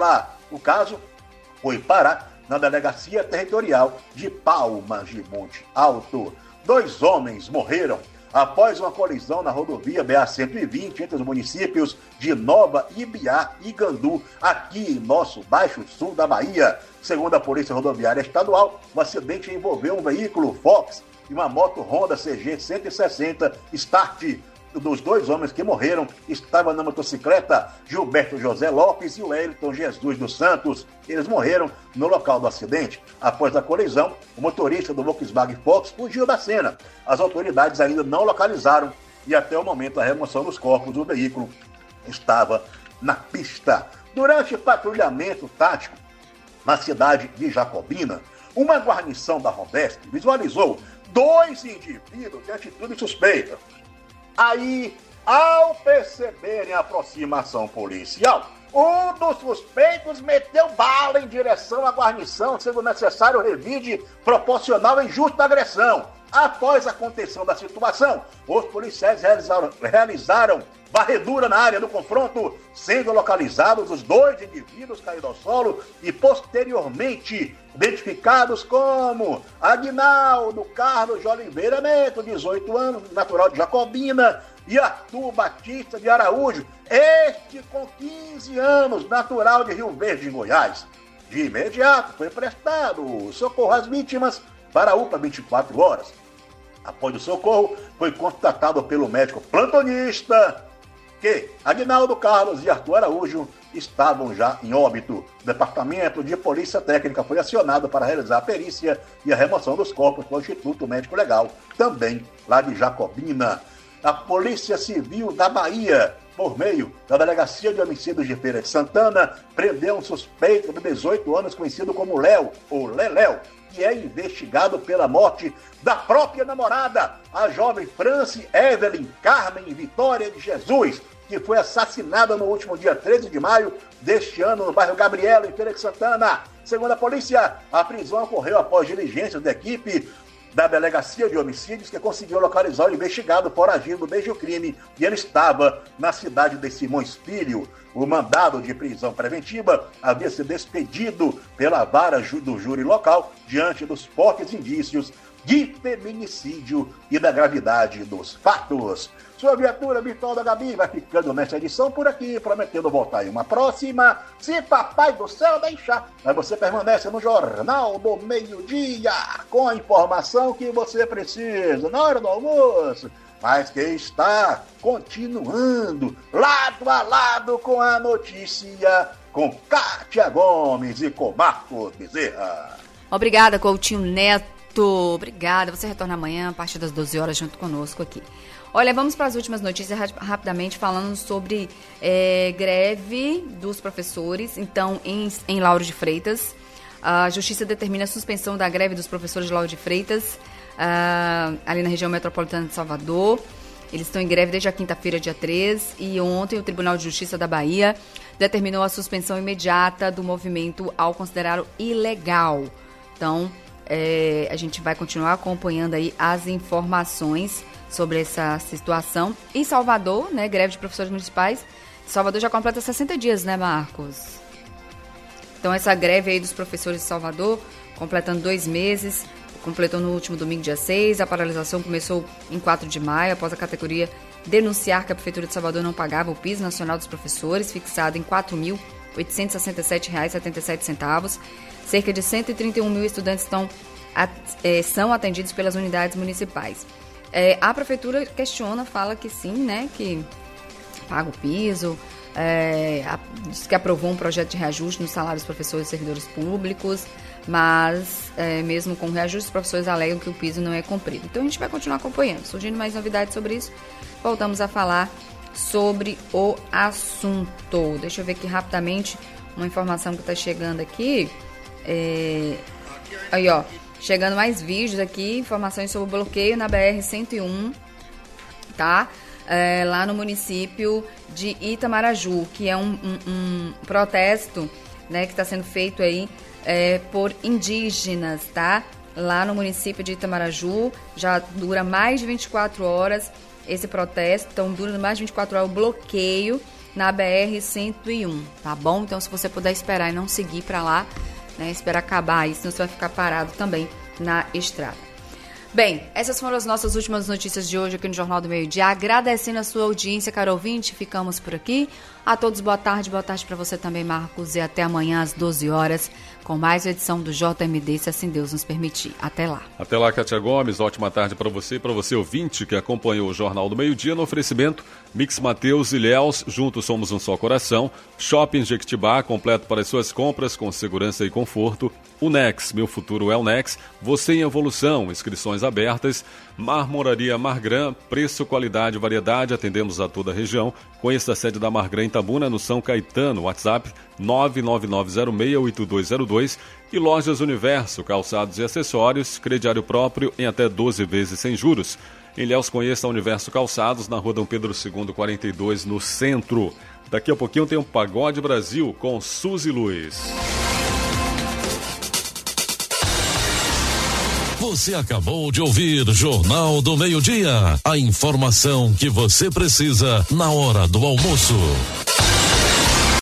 O caso foi parar na Delegacia Territorial de Palmas de Monte Alto. Dois homens morreram após uma colisão na rodovia B A cento e vinte entre os municípios de Nova Ibiá e Gandu, aqui em nosso Baixo Sul da Bahia. Segundo a Polícia Rodoviária Estadual, o acidente envolveu um veículo Fox e uma moto Honda C G cento e sessenta Start. Dos dois homens que morreram, estava na motocicleta Gilberto José Lopes e o Wellington Jesus dos Santos. Eles morreram no local do acidente. Após a colisão, o motorista do Volkswagen Fox fugiu da cena. As autoridades ainda não localizaram e até o momento a remoção dos corpos do veículo estava na pista. Durante patrulhamento tático na cidade de Jacobina, uma guarnição da Rondesp visualizou dois indivíduos de atitude suspeita. Aí, ao perceberem a aproximação policial, um dos suspeitos meteu bala em direção à guarnição, sendo necessário revide proporcional em justa agressão. Após a contenção da situação, os policiais realizaram, realizaram varredura na área do confronto, sendo localizados os dois indivíduos caídos ao solo e posteriormente identificados como Aguinaldo Carlos de Oliveira Neto, dezoito anos, natural de Jacobina, e Arthur Batista de Araújo, este com quinze anos, natural de Rio Verde, em Goiás. De imediato foi prestado socorro às vítimas para a U P A vinte e quatro horas. Após o socorro, foi constatado pelo médico plantonista que Aguinaldo Carlos e Arthur Araújo estavam já em óbito. O Departamento de Polícia Técnica foi acionado para realizar a perícia e a remoção dos corpos do Instituto Médico Legal, também lá de Jacobina. A Polícia Civil da Bahia, por meio da Delegacia de Homicídios de Feira de Santana, prendeu um suspeito de dezoito anos conhecido como Léo, ou Leléu, que é investigado pela morte da própria namorada, a jovem France Evelyn Carmen Vitória de Jesus, que foi assassinada no último dia treze de maio deste ano no bairro Gabriela, em Feira de Santana. Segundo a polícia, a prisão ocorreu após diligências da equipe da Delegacia de Homicídios, que conseguiu localizar o investigado foragido desde o crime, e ele estava na cidade de Simões Filho. O mandado de prisão preventiva havia sido expedido pela vara do júri local diante dos fortes indícios de feminicídio e da gravidade dos fatos. Sua viatura virtual da Gabi vai ficando nessa edição por aqui, prometendo voltar em uma próxima, se papai do céu deixar. Mas você permanece no Jornal do Meio-Dia, com a informação que você precisa na hora do almoço, mas que está continuando lado a lado com a notícia, com Kátia Gomes e com Marcos Bezerra. Obrigada, Coutinho Neto. Obrigada. Você retorna amanhã a partir das doze horas junto conosco aqui. Olha, vamos para as últimas notícias rapidamente, falando sobre é, greve dos professores. Então, em, em Lauro de Freitas, a Justiça determina a suspensão da greve dos professores de Lauro de Freitas, uh, ali na região metropolitana de Salvador. Eles estão em greve desde a quinta-feira, dia três, e ontem o Tribunal de Justiça da Bahia determinou a suspensão imediata do movimento ao considerá-lo ilegal. Então, é, a gente vai continuar acompanhando aí as informações sobre essa situação. Em Salvador, né, greve de professores municipais, Salvador já completa sessenta dias, né, Marcos? Então, essa greve aí dos professores de Salvador, completando dois meses, completou no último domingo, dia seis. A paralisação começou em quatro de maio, após a categoria denunciar que a Prefeitura de Salvador não pagava o piso nacional dos professores, fixado em quatro mil oitocentos e sessenta e sete reais e setenta e sete centavos. Cerca de cento e trinta e um mil estudantes estão, é, são atendidos pelas unidades municipais. É, a Prefeitura questiona, fala que sim, né, que paga o piso, é, a, diz que aprovou um projeto de reajuste nos salários dos professores e servidores públicos, mas é, mesmo com reajuste, os professores alegam que o piso não é cumprido. Então a gente vai continuar acompanhando. Surgindo mais novidades sobre isso, voltamos a falar sobre o assunto. Deixa eu ver aqui rapidamente uma informação que está chegando aqui. É, aí, ó, chegando mais vídeos aqui, informações sobre o bloqueio na B R cento e um, tá? É, lá no município de Itamaraju, que é um, um, um protesto, né, que está sendo feito aí é, por indígenas, tá? Lá no município de Itamaraju, já dura mais de vinte e quatro horas esse protesto, então dura mais de vinte e quatro horas o bloqueio na B R cento e um, tá bom? Então, se você puder esperar e não seguir para lá, né, esperar acabar aí, senão você vai ficar parado também na estrada. Bem, essas foram as nossas últimas notícias de hoje aqui no Jornal do Meio Dia. Agradecendo a sua audiência, caro ouvinte, ficamos por aqui. A todos, boa tarde, boa tarde para você também, Marcos, e até amanhã às doze horas com mais uma edição do J M D, se assim Deus nos permitir. Até lá. Até lá, Kátia Gomes, ótima tarde para você e para você ouvinte que acompanhou o Jornal do Meio Dia no oferecimento Mix Mateus e Léus, juntos somos um só coração, Shopping Jequitibá, completo para as suas compras com segurança e conforto, Unex, meu futuro é Unex, você em evolução, inscrições abertas, Marmoraria Margran, preço, qualidade, variedade, atendemos a toda a região, conheça a sede da Margran em Tabuna, no São Caetano, WhatsApp nove nove nove zero seis oito dois zero dois e Lojas Universo, calçados e acessórios, crediário próprio em até doze vezes sem juros. Em Ilhéus, conheça a Universo Calçados, na rua Dom Pedro segundo, quarenta e dois, no centro. Daqui a pouquinho tem um Pagode Brasil com Suzy Luiz. Você acabou de ouvir Jornal do Meio Dia. A informação que você precisa na hora do almoço.